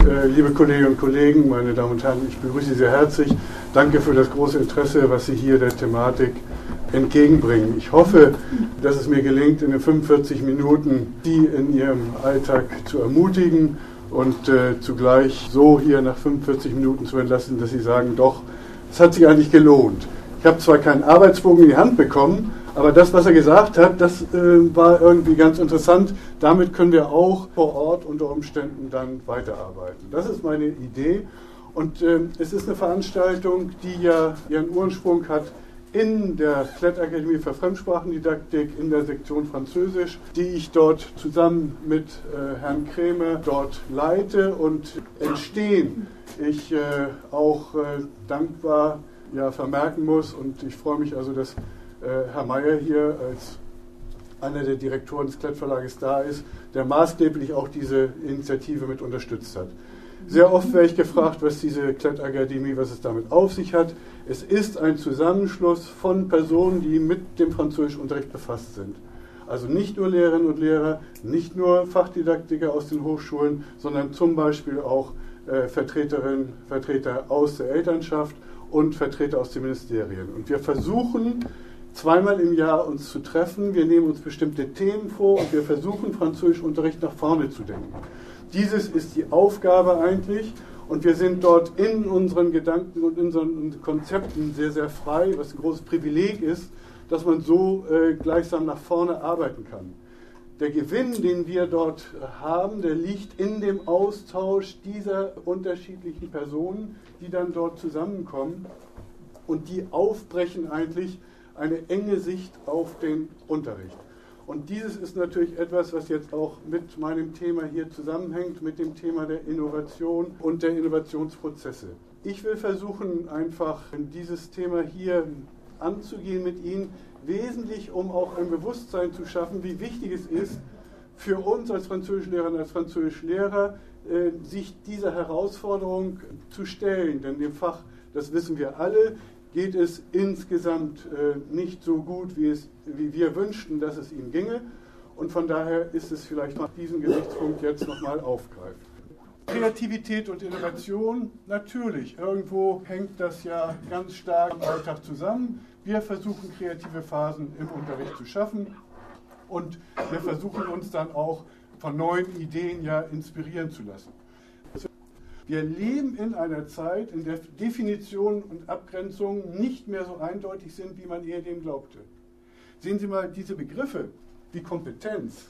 liebe Kolleginnen und Kollegen, meine Damen und Herren, ich begrüße Sie sehr herzlich. Danke für das große Interesse, was Sie hier der Thematik entgegenbringen. Ich hoffe, dass es mir gelingt, in den 45 Minuten Sie in Ihrem Alltag zu ermutigen und zugleich so hier nach 45 Minuten zu entlassen, dass Sie sagen, doch, es hat sich eigentlich gelohnt. Ich habe zwar keinen Arbeitsbogen in die Hand bekommen, aber das, was er gesagt hat, das war irgendwie ganz interessant. Damit können wir auch vor Ort unter Umständen dann weiterarbeiten. Das ist meine Idee. Und es ist eine Veranstaltung, die ja ihren Ursprung hat in der Klettakademie für Fremdsprachendidaktik in der Sektion Französisch, die ich dort zusammen mit Herrn Krämer dort leite und entstehen. Ich auch dankbar vermerken muss, und ich freue mich also, dass Herr Meyer hier als einer der Direktoren des Klettverlages da ist, der maßgeblich auch diese Initiative mit unterstützt hat. Sehr oft werde ich gefragt, was diese Klettakademie, was es damit auf sich hat. Es ist ein Zusammenschluss von Personen, die mit dem Französischunterricht befasst sind. Also nicht nur Lehrerinnen und Lehrer, nicht nur Fachdidaktiker aus den Hochschulen, sondern zum Beispiel auch Vertreterinnen, Vertreter aus der Elternschaft und Vertreter aus den Ministerien. Und wir versuchen, zweimal im Jahr uns zu treffen. Wir nehmen uns bestimmte Themen vor und wir versuchen, Französischunterricht nach vorne zu denken. Dieses ist die Aufgabe eigentlich, und wir sind dort in unseren Gedanken und in unseren Konzepten sehr, sehr frei, was ein großes Privileg ist, dass man so gleichsam nach vorne arbeiten kann. Der Gewinn, den wir dort haben, der liegt in dem Austausch dieser unterschiedlichen Personen, die dann dort zusammenkommen und die aufbrechen eigentlich eine enge Sicht auf den Unterricht. Und dieses ist natürlich etwas, was jetzt auch mit meinem Thema hier zusammenhängt, mit dem Thema der Innovation und der Innovationsprozesse. Ich will versuchen, einfach dieses Thema hier anzugehen mit Ihnen, wesentlich, um auch ein Bewusstsein zu schaffen, wie wichtig es ist, für uns als Französischlehrer und als Französischlehrer, sich dieser Herausforderung zu stellen. Denn dem Fach, das wissen wir alle, geht es insgesamt nicht so gut, wie wir wünschten, dass es ihm ginge. Und von daher ist es vielleicht nach diesem Gesichtspunkt jetzt nochmal aufgreifen. Kreativität und Innovation, natürlich, irgendwo hängt das ja ganz stark im Alltag zusammen. Wir versuchen, kreative Phasen im Unterricht zu schaffen und wir versuchen uns dann auch von neuen Ideen ja inspirieren zu lassen. Wir leben in einer Zeit, in der Definitionen und Abgrenzungen nicht mehr so eindeutig sind, wie man ehedem glaubte. Sehen Sie mal diese Begriffe wie Kompetenz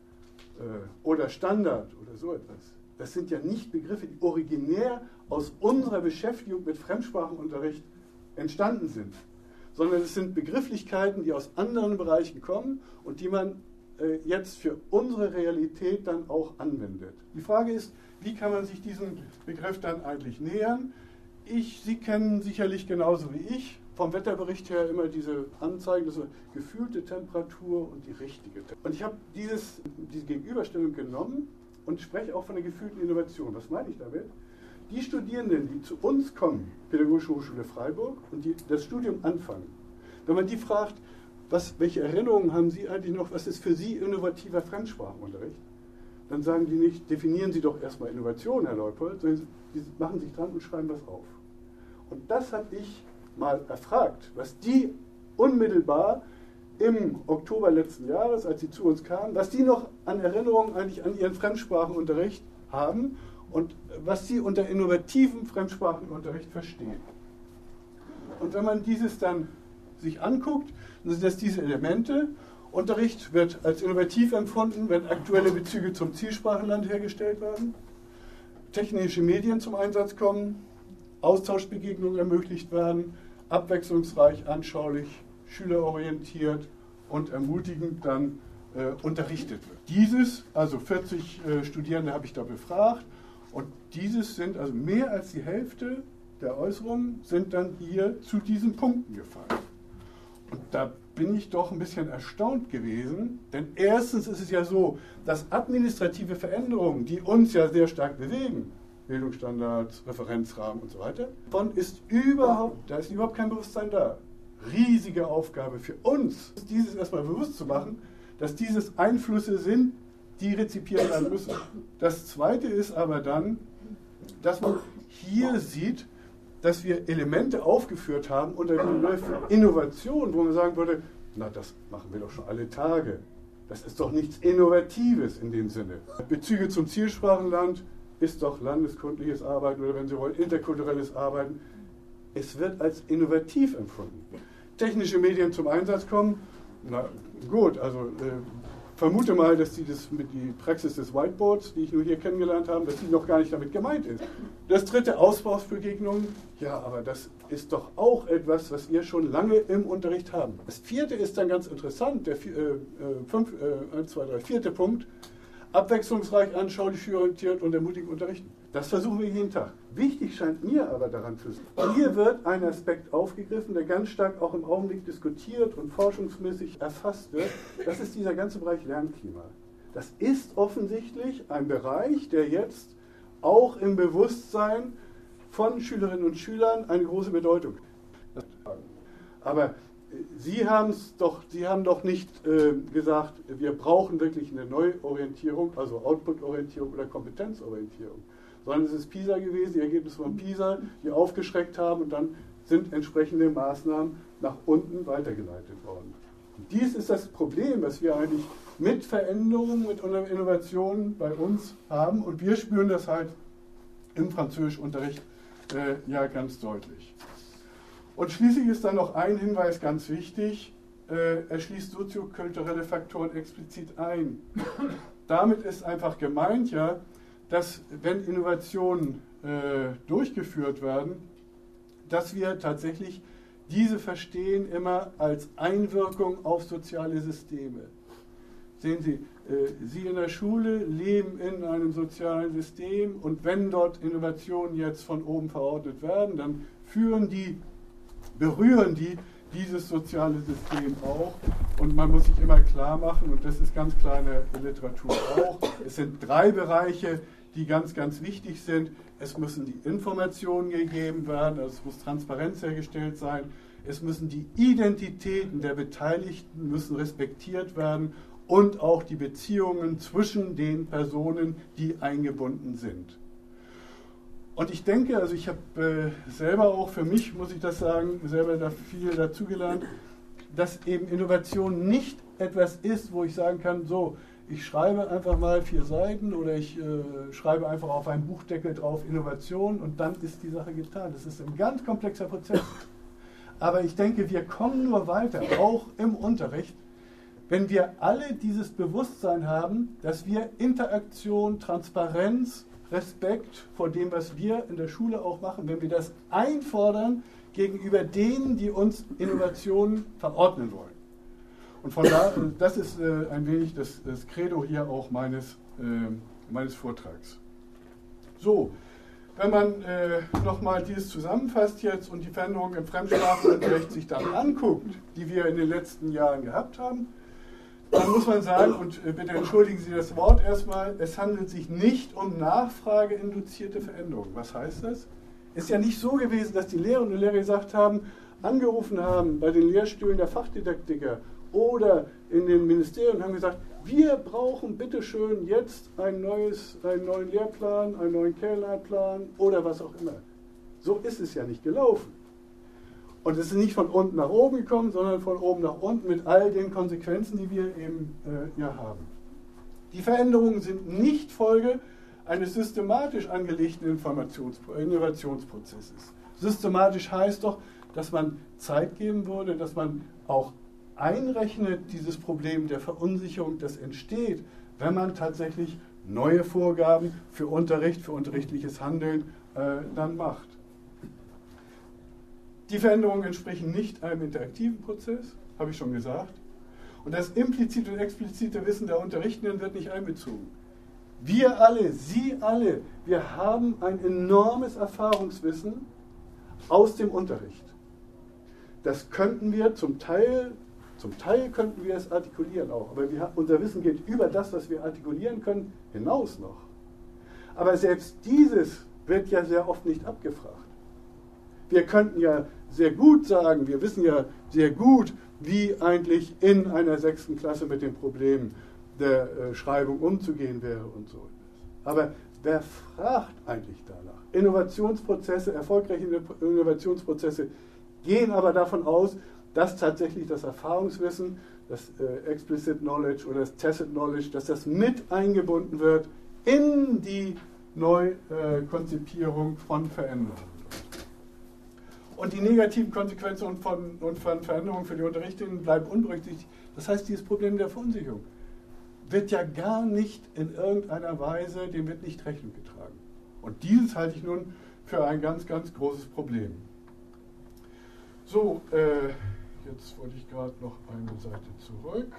oder Standard oder so etwas. Das sind ja nicht Begriffe, die originär aus unserer Beschäftigung mit Fremdsprachenunterricht entstanden sind, sondern es sind Begrifflichkeiten, die aus anderen Bereichen kommen und die man jetzt für unsere Realität dann auch anwendet. Die Frage ist, wie kann man sich diesem Begriff dann eigentlich nähern? Sie kennen sicherlich genauso wie ich vom Wetterbericht her immer diese Anzeigen, also gefühlte Temperatur und die richtige Temperatur. Und ich habe diese Gegenüberstellung genommen und spreche auch von der gefühlten Innovation. Was meine ich damit? Die Studierenden, die zu uns kommen, Pädagogische Hochschule Freiburg, und die das Studium anfangen, wenn man die fragt, welche Erinnerungen haben Sie eigentlich noch, was ist für Sie innovativer Fremdsprachenunterricht? Dann sagen die nicht, definieren Sie doch erstmal Innovation, Herr Leupold, sondern die machen sich dran und schreiben das auf. Und das habe ich mal erfragt, was die unmittelbar im Oktober letzten Jahres, als sie zu uns kamen, was die noch an Erinnerungen eigentlich an ihren Fremdsprachenunterricht haben und was sie unter innovativem Fremdsprachenunterricht verstehen. Und wenn man dieses dann sich anguckt, dann sind das diese Elemente. Unterricht wird als innovativ empfunden, wenn aktuelle Bezüge zum Zielsprachenland hergestellt werden, technische Medien zum Einsatz kommen, Austauschbegegnungen ermöglicht werden, abwechslungsreich, anschaulich, schülerorientiert und ermutigend dann unterrichtet wird. Dieses, also 40 Studierende habe ich da befragt, und dieses sind, also mehr als die Hälfte der Äußerungen sind dann hier zu diesen Punkten gefallen. Und da bin ich doch ein bisschen erstaunt gewesen, denn erstens ist es ja so, dass administrative Veränderungen, die uns ja sehr stark bewegen, Bildungsstandards, Referenzrahmen und so weiter, da ist überhaupt kein Bewusstsein da. Riesige Aufgabe für uns, dieses erstmal bewusst zu machen, dass dieses Einflüsse sind, die rezipiert werden müssen. Das Zweite ist aber dann, dass man hier sieht, dass wir Elemente aufgeführt haben unter dem Begriff Innovation, wo man sagen würde, na, das machen wir doch schon alle Tage. Das ist doch nichts Innovatives in dem Sinne. Bezüge zum Zielsprachenland ist doch landeskundliches Arbeiten oder, wenn Sie wollen, interkulturelles Arbeiten. Es wird als innovativ empfunden. Technische Medien zum Einsatz kommen, na gut, also vermute mal, dass die Praxis des Whiteboards, die ich nur hier kennengelernt habe, dass die noch gar nicht damit gemeint ist. Das dritte, Austauschbegegnungen, ja, aber das ist doch auch etwas, was wir schon lange im Unterricht haben. Das vierte ist dann ganz interessant, der vierte Punkt, abwechslungsreich, anschaulich, orientiert und ermutigend unterrichten. Das versuchen wir jeden Tag. Wichtig scheint mir aber daran zu sein, hier wird ein Aspekt aufgegriffen, der ganz stark auch im Augenblick diskutiert und forschungsmäßig erfasst wird. Das ist dieser ganze Bereich Lernklima. Das ist offensichtlich ein Bereich, der jetzt auch im Bewusstsein von Schülerinnen und Schülern eine große Bedeutung hat. Aber Sie haben doch nicht gesagt, wir brauchen wirklich eine Neuorientierung, also Output-Orientierung oder Kompetenzorientierung, sondern es ist PISA gewesen, die Ergebnisse von PISA, die aufgeschreckt haben und dann sind entsprechende Maßnahmen nach unten weitergeleitet worden. Und dies ist das Problem, was wir eigentlich mit Veränderungen, mit Innovationen bei uns haben und wir spüren das halt im Französischunterricht ja ganz deutlich. Und schließlich ist dann noch ein Hinweis ganz wichtig, er schließt soziokulturelle Faktoren explizit ein. Damit ist einfach gemeint, ja, dass wenn Innovationen durchgeführt werden, dass wir tatsächlich diese verstehen immer als Einwirkung auf soziale Systeme. Sehen Sie, Sie in der Schule leben in einem sozialen System und wenn dort Innovationen jetzt von oben verordnet werden, dann berühren die dieses soziale System auch und man muss sich immer klar machen, und das ist ganz kleine Literatur auch, es sind 3 Bereiche, die ganz, ganz wichtig sind. Es müssen die Informationen gegeben werden, also es muss Transparenz hergestellt sein, es müssen die Identitäten der Beteiligten müssen respektiert werden und auch die Beziehungen zwischen den Personen, die eingebunden sind. Und ich denke, also ich habe selber auch für mich, muss ich das sagen, selber da viel dazugelernt, dass eben Innovation nicht etwas ist, wo ich sagen kann, so, ich schreibe einfach mal 4 Seiten oder ich schreibe einfach auf einen Buchdeckel drauf Innovation und dann ist die Sache getan. Das ist ein ganz komplexer Prozess. Aber ich denke, wir kommen nur weiter, auch im Unterricht, wenn wir alle dieses Bewusstsein haben, dass wir Interaktion, Transparenz, Respekt vor dem, was wir in der Schule auch machen, wenn wir das einfordern gegenüber denen, die uns Innovationen verordnen wollen. Und von da, das ist ein wenig das Credo hier auch meines Vortrags. So, wenn man nochmal dieses zusammenfasst jetzt und die Veränderungen im Fremdsprachenunterricht sich dann anguckt, die wir in den letzten Jahren gehabt haben, dann muss man sagen, und bitte entschuldigen Sie das Wort erstmal, es handelt sich nicht um nachfrageinduzierte Veränderungen. Was heißt das? Ist ja nicht so gewesen, dass die Lehrerinnen und Lehrer gesagt haben, angerufen haben bei den Lehrstühlen der Fachdidaktiker oder in den Ministerien und haben gesagt, wir brauchen bitteschön jetzt einen neuen Lehrplan, einen neuen Lehrplan oder was auch immer. So ist es ja nicht gelaufen. Und es ist nicht von unten nach oben gekommen, sondern von oben nach unten mit all den Konsequenzen, die wir eben haben. Die Veränderungen sind nicht Folge eines systematisch angelegten Innovationsprozesses. Systematisch heißt doch, dass man Zeit geben würde, dass man auch einrechnet, dieses Problem der Verunsicherung, das entsteht, wenn man tatsächlich neue Vorgaben für Unterricht, für unterrichtliches Handeln dann macht. Die Veränderungen entsprechen nicht einem interaktiven Prozess, habe ich schon gesagt. Und das implizite und explizite Wissen der Unterrichtenden wird nicht einbezogen. Wir alle, Sie alle, wir haben ein enormes Erfahrungswissen aus dem Unterricht. Das könnten wir zum Teil könnten wir es artikulieren auch, aber unser Wissen geht über das, was wir artikulieren können, hinaus noch. Aber selbst dieses wird ja sehr oft nicht abgefragt. Wir könnten ja sehr gut sagen, wir wissen ja sehr gut, wie eigentlich in einer 6. Klasse mit dem Problem der Schreibung umzugehen wäre und so. Aber wer fragt eigentlich danach? Innovationsprozesse, erfolgreiche Innovationsprozesse gehen aber davon aus, dass tatsächlich das Erfahrungswissen, das Explicit Knowledge oder das Tacit Knowledge, dass das mit eingebunden wird in die Neukonzipierung von Veränderungen. Und die negativen Konsequenzen von Veränderungen für die Unterrichtenden bleiben unberücksichtigt. Das heißt, dieses Problem der Verunsicherung wird ja gar nicht in irgendeiner Weise, dem wird nicht Rechnung getragen. Und dieses halte ich nun für ein ganz, ganz großes Problem. So, jetzt wollte ich gerade noch eine Seite zurück.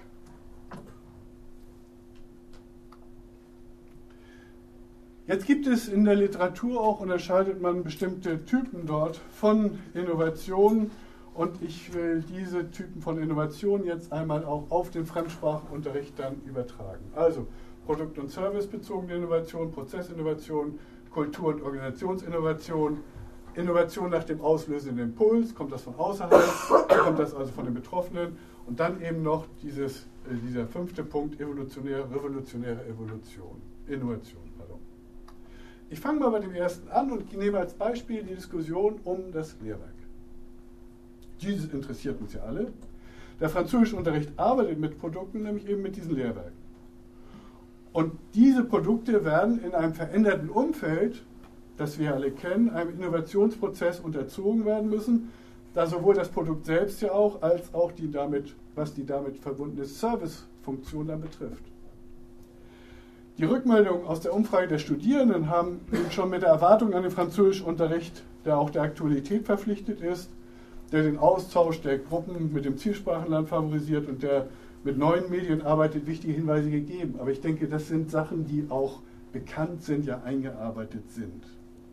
Jetzt gibt es in der Literatur auch, unterscheidet man bestimmte Typen dort von Innovationen, und ich will diese Typen von Innovationen jetzt einmal auch auf den Fremdsprachenunterricht dann übertragen. Also Produkt- und Servicebezogene Innovation, Prozessinnovation, Kultur- und Organisationsinnovation, Innovation nach dem auslösenden Impuls, kommt das von außerhalb, kommt das also von den Betroffenen, und dann eben noch dieser 5. Punkt, revolutionäre Innovation. Ich fange mal bei dem ersten an und nehme als Beispiel die Diskussion um das Lehrwerk. Dieses interessiert uns ja alle. Der Französischunterricht arbeitet mit Produkten, nämlich eben mit diesen Lehrwerken. Und diese Produkte werden in einem veränderten Umfeld, das wir alle kennen, einem Innovationsprozess unterzogen werden müssen, da sowohl das Produkt selbst ja auch, als auch was die damit verbundene Servicefunktion dann betrifft. Die Rückmeldungen aus der Umfrage der Studierenden haben schon mit der Erwartung an den Französischunterricht, der auch der Aktualität verpflichtet ist, der den Austausch der Gruppen mit dem Zielsprachenland favorisiert und der mit neuen Medien arbeitet, wichtige Hinweise gegeben. Aber ich denke, das sind Sachen, die auch bekannt sind, ja eingearbeitet sind.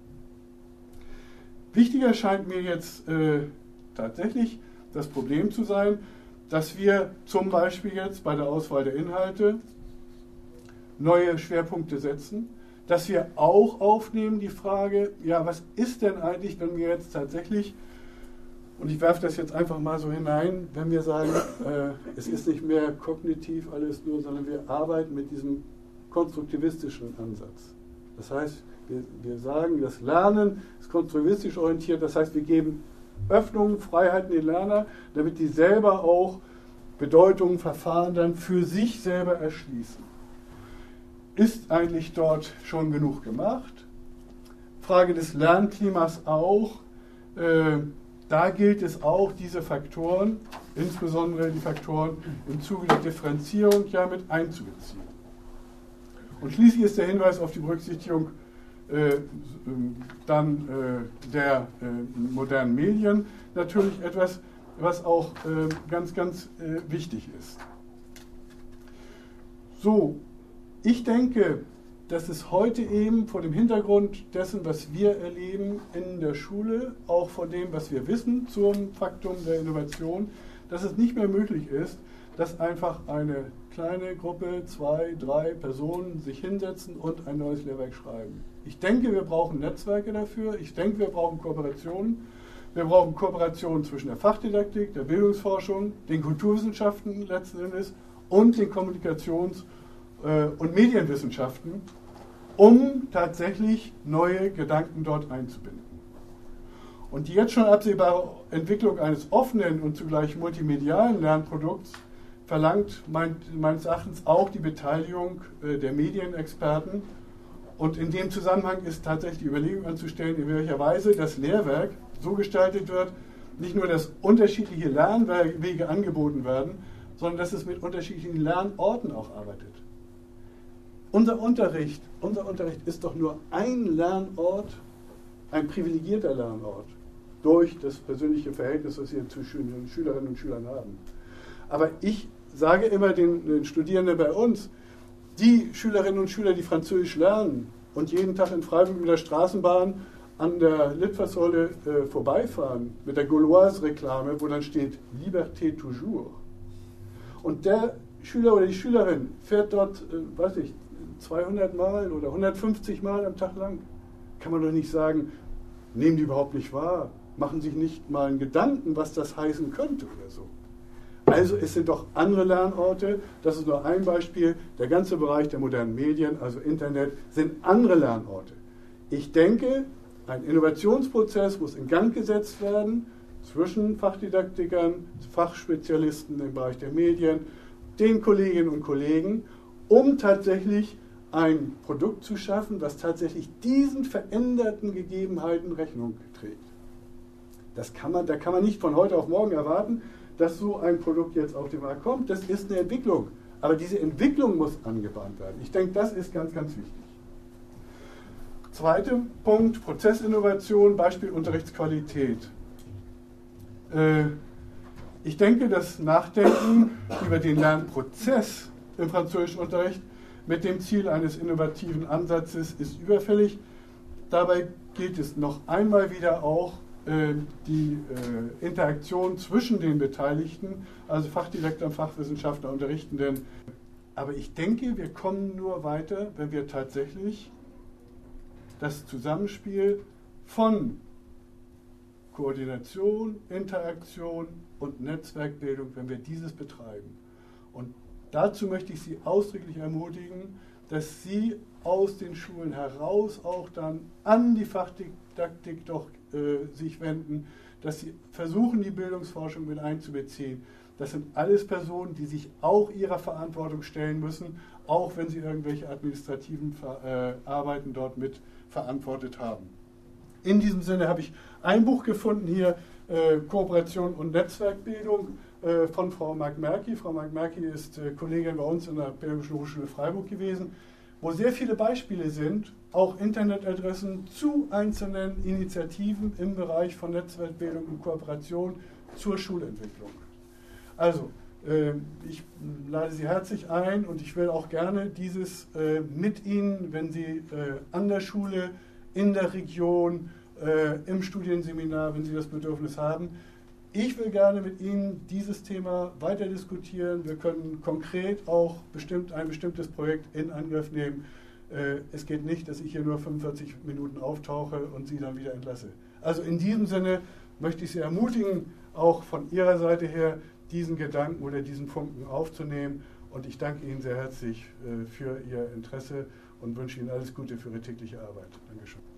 Wichtiger scheint mir jetzt tatsächlich das Problem zu sein, dass wir zum Beispiel jetzt bei der Auswahl der Inhalte neue Schwerpunkte setzen, dass wir auch aufnehmen die Frage, ja, was ist denn eigentlich, wenn wir jetzt tatsächlich, und ich werfe das jetzt einfach mal so hinein, wenn wir sagen, es ist nicht mehr kognitiv alles nur, sondern wir arbeiten mit diesem konstruktivistischen Ansatz. Das heißt, wir sagen, das Lernen ist konstruktivistisch orientiert, das heißt, wir geben Öffnungen, Freiheiten den Lerner, damit die selber auch Bedeutungen, Verfahren dann für sich selber erschließen. Ist eigentlich dort schon genug gemacht? Frage des Lernklimas auch. Da gilt es auch, diese Faktoren, insbesondere die Faktoren im Zuge der Differenzierung, ja mit einzubeziehen. Und schließlich ist der Hinweis auf die Berücksichtigung der modernen Medien natürlich etwas, was auch ganz, ganz wichtig ist. So, ich denke, dass es heute eben vor dem Hintergrund dessen, was wir erleben in der Schule, auch von dem, was wir wissen zum Faktum der Innovation, dass es nicht mehr möglich ist, dass einfach eine kleine Gruppe, 2, 3 Personen sich hinsetzen und ein neues Lehrwerk schreiben. Ich denke, wir brauchen Netzwerke dafür. Ich denke, wir brauchen Kooperationen. Wir brauchen Kooperationen zwischen der Fachdidaktik, der Bildungsforschung, den Kulturwissenschaften letzten Endes und den Kommunikations- und Medienwissenschaften, um tatsächlich neue Gedanken dort einzubinden. Und die jetzt schon absehbare Entwicklung eines offenen und zugleich multimedialen Lernprodukts verlangt meines Erachtens auch die Beteiligung der Medienexperten. Und in dem Zusammenhang ist tatsächlich die Überlegung anzustellen, in welcher Weise das Lehrwerk so gestaltet wird, nicht nur, dass unterschiedliche Lernwege angeboten werden, sondern dass es mit unterschiedlichen Lernorten auch arbeitet. Unser Unterricht ist doch nur ein Lernort, ein privilegierter Lernort, durch das persönliche Verhältnis, das wir zu Schülerinnen und Schülern haben. Aber ich sage immer den Studierenden bei uns, die Schülerinnen und Schüler, die Französisch lernen und jeden Tag in Freiburg mit der Straßenbahn an der Litfaßsäule vorbeifahren, mit der Gauloise-Reklame, wo dann steht Liberté toujours. Und der Schüler oder die Schülerin fährt dort, 200 Mal oder 150 Mal am Tag lang. Kann man doch nicht sagen, nehmen die überhaupt nicht wahr, machen sich nicht mal einen Gedanken, was das heißen könnte oder so. Also es sind doch andere Lernorte, das ist nur ein Beispiel, der ganze Bereich der modernen Medien, also Internet, sind andere Lernorte. Ich denke, ein Innovationsprozess muss in Gang gesetzt werden zwischen Fachdidaktikern, Fachspezialisten im Bereich der Medien, den Kolleginnen und Kollegen, um tatsächlich ein Produkt zu schaffen, was tatsächlich diesen veränderten Gegebenheiten Rechnung trägt. Da kann man nicht von heute auf morgen erwarten, dass so ein Produkt jetzt auf den Markt kommt. Das ist eine Entwicklung. Aber diese Entwicklung muss angebahnt werden. Ich denke, das ist ganz, ganz wichtig. Zweiter Punkt, Prozessinnovation, Beispiel Unterrichtsqualität. Ich denke, das Nachdenken über den Lernprozess im Französischunterricht mit dem Ziel eines innovativen Ansatzes ist überfällig. Dabei gilt es noch einmal wieder auch, die Interaktion zwischen den Beteiligten, also Fachdidakter, Fachwissenschaftler, Unterrichtenden. Aber ich denke, wir kommen nur weiter, wenn wir tatsächlich das Zusammenspiel von Koordination, Interaktion und Netzwerkbildung, wenn wir dieses betreiben. Und dazu möchte ich Sie ausdrücklich ermutigen, dass Sie aus den Schulen heraus auch dann an die Fachdidaktik doch sich wenden, dass Sie versuchen, die Bildungsforschung mit einzubeziehen. Das sind alles Personen, die sich auch ihrer Verantwortung stellen müssen, auch wenn sie irgendwelche administrativen Arbeiten dort mit verantwortet haben. In diesem Sinne habe ich ein Buch gefunden hier, Kooperation und Netzwerkbildung von Frau Mark-Merki. Frau Mark-Merki ist Kollegin bei uns in der Pädagogischen Hochschule Freiburg gewesen, wo sehr viele Beispiele sind, auch Internetadressen zu einzelnen Initiativen im Bereich von Netzwerkbildung und Kooperation zur Schulentwicklung. Also, ich lade Sie herzlich ein und ich will auch gerne dieses mit Ihnen, wenn Sie an der Schule, in der Region, im Studienseminar, wenn Sie das Bedürfnis haben, ich will gerne mit Ihnen dieses Thema weiter diskutieren. Wir können konkret auch ein bestimmtes Projekt in Angriff nehmen. Es geht nicht, dass ich hier nur 45 Minuten auftauche und Sie dann wieder entlasse. Also in diesem Sinne möchte ich Sie ermutigen, auch von Ihrer Seite her diesen Gedanken oder diesen Funken aufzunehmen. Und ich danke Ihnen sehr herzlich für Ihr Interesse und wünsche Ihnen alles Gute für Ihre tägliche Arbeit. Dankeschön.